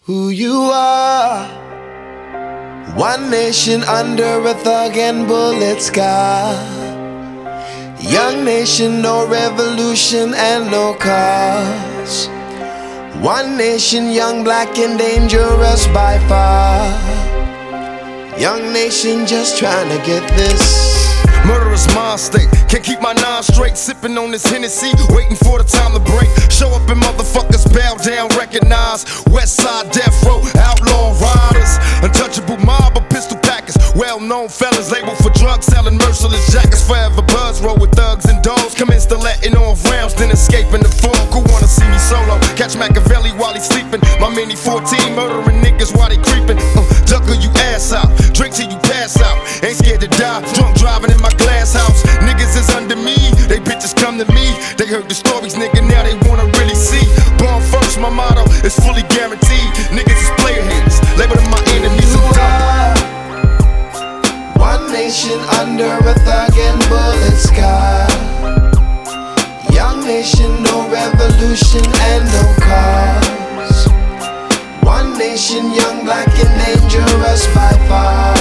who you are. One nation under a thug and bullet sky. Young nation, no revolution and no cause. One nation, young, black and dangerous by far. Young nation just trying to get this. Murderous mind state, can't keep my nine straight. Sipping on this Hennessy, waiting for the time to break. Show up and motherfuckers bow down, recognize. West side death row, outlaw riders. Untouchable mob of pistol packers. Well-known fellas labeled for drugs, selling merciless jackets. Forever buzz, roll with thugs and dogs. Commence to letting off rounds, then escaping the fog. Who wanna see me solo? Catch Machiavelli while he's sleeping. My mini 14 murdering niggas while they creeping. Ducker you ass out, drink till you pass out. Ain't scared to die, drunk driving in my glass house. Niggas is under me, they bitches come to me. They heard the stories, nigga, now they wanna really see. Born first, my motto is fully guaranteed. Niggas is player haters, label them my enemies. One nation under a thug and bullet sky. Young nation, no revolution and no cause. One nation, young, black and dangerous by far.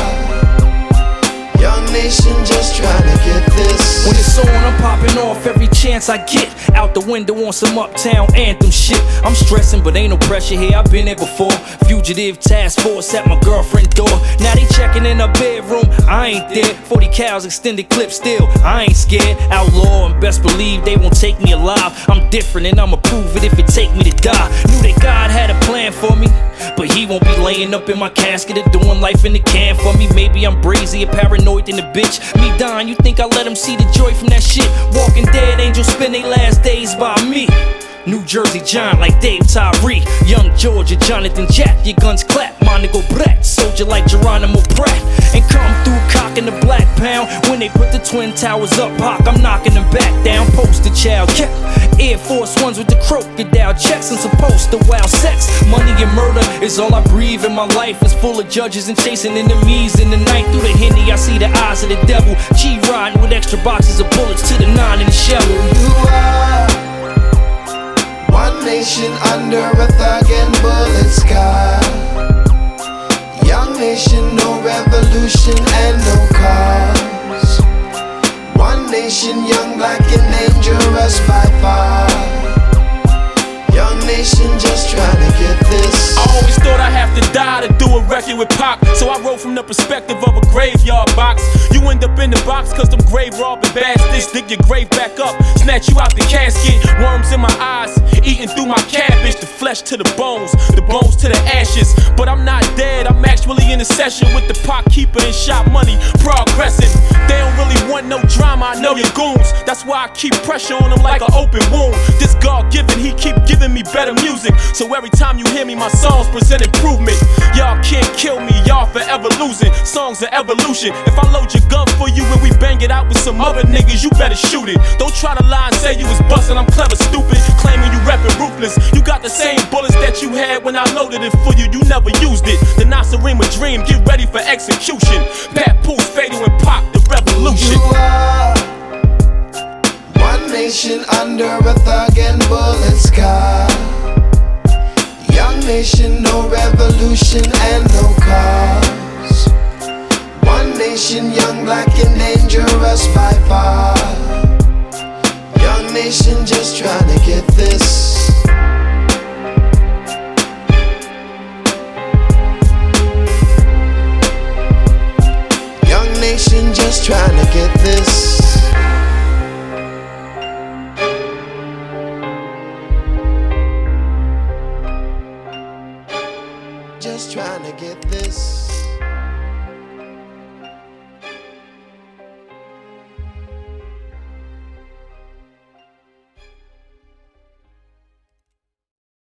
Young nation just trying to get this. When it's on, I'm popping off every chance I get. Out the window on some uptown anthem shit. I'm stressing, but ain't no pressure here, I've been there before. Fugitive task force at my girlfriend's door. Now they checking in her bedroom, I ain't there. 40 cows, extended clip still, I ain't scared. Outlaw and best believe they won't take me alive. I'm different and I'ma prove it if it take me to die. Knew that God had a plan for me, but he won't be laying up in my casket or doing life in the can for me. Maybe I'm brazy or paranoid than the bitch. Me dying, you think I let him see the joy from that shit? Walking dead angels spend their last days by me. New Jersey John like Dave Tyree. Young Georgia Jonathan Jack, your guns clap. My nigga Brett, soldier like Geronimo Pratt. And come through cocking the black pound. When they put the twin towers up, Hawk, I'm knocking them back down. Poster child, yeah. Air Force Ones with the crocodile checks. I'm supposed to wow sex. Money and murder is all I breathe, and my life is full of judges and chasing enemies. In the night through the Henny, I see the eyes of the devil. G riding with extra boxes of bullets to the 9 in the shell. You are one nation under a thug and bullet sky. Young nation, no revolution and no cause. One nation, young, black and dangerous by far. Young nation just trying to get this. I always thought I have to die to do a record with Pac, so I wrote from the perspective of a graveyard box. You end up in the box cause them grave robbing bastards dig your grave back up, snatch you out the casket. Worms in my eyes, eating through my cabbage. The flesh to the bones to the ashes. But I'm not dead, I'm actually in a session with the pot keeper and shot money progressing. They don't really want no drama, I know your goons. That's why I keep pressure on them like an open wound. This God given, he keep giving me better music. So every time you hear me, my songs present improvement. Y'all can't kill me, y'all forever losing. Songs are evolution. If I load your gun for you and we bang it out with some other niggas, you better shoot it. Don't try to lie and say you was bustin', I'm clever, stupid. Claiming you rapping ruthless. You got the same bullets that you had when I loaded it for you, you never used it. The Nasarima dream, get ready for execution. Papoose, Fatal and Pop, the revolution. You are one nation under a thug and bullet sky. Young nation, no revolution and no cause. One nation, young, black and dangerous by far. Young nation just trying to get this. Young nation just trying to get this. Just trying to get this.